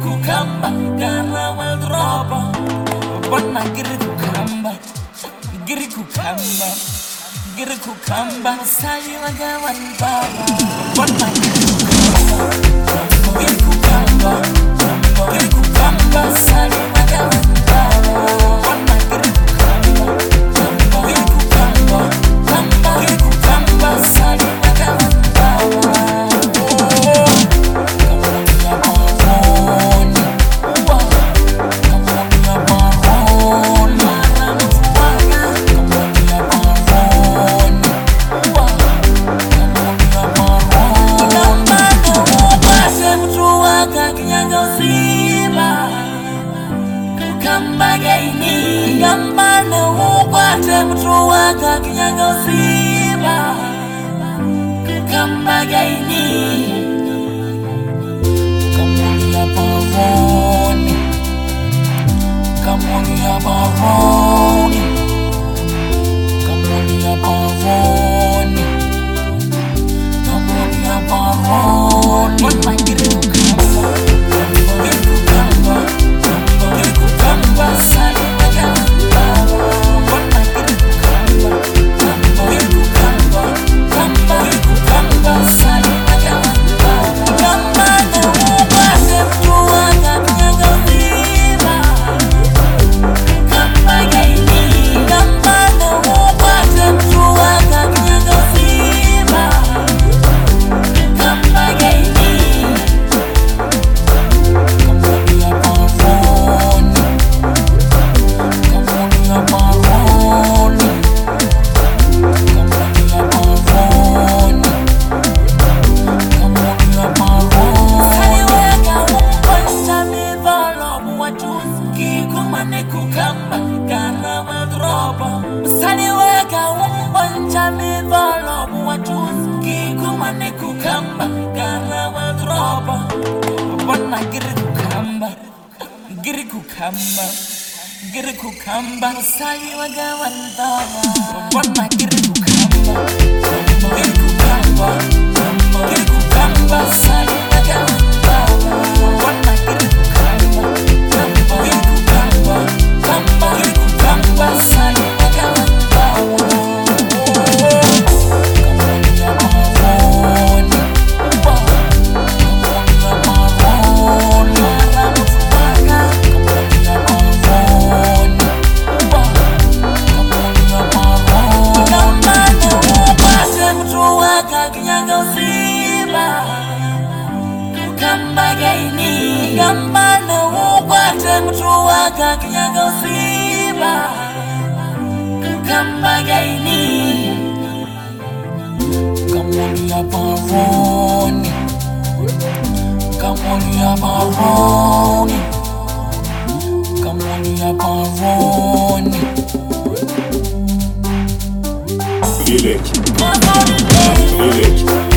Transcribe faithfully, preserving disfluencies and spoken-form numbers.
kukamba Gara wel dropa Wana giri kukamba Giri kukamba Giri kukamba Sayi waga wantaba Wana giri kukamba Giri kukamba Giri kukamba Sayi waga wantaba Wana giri kukamba Giri kukamba Giri kukamba Sayi waga wantaba Giri kukamba Sayi waga wantaba Wana giri kukamba Giri kukamba Giri kukamba Sayi waga wantaba Wana giri kukamba Giri kukamba Giri kukamba Sayi waga wantaba Come on, ya baroni. Come on, ya baroni. Come on, ya baroni. Feel it. Feel it.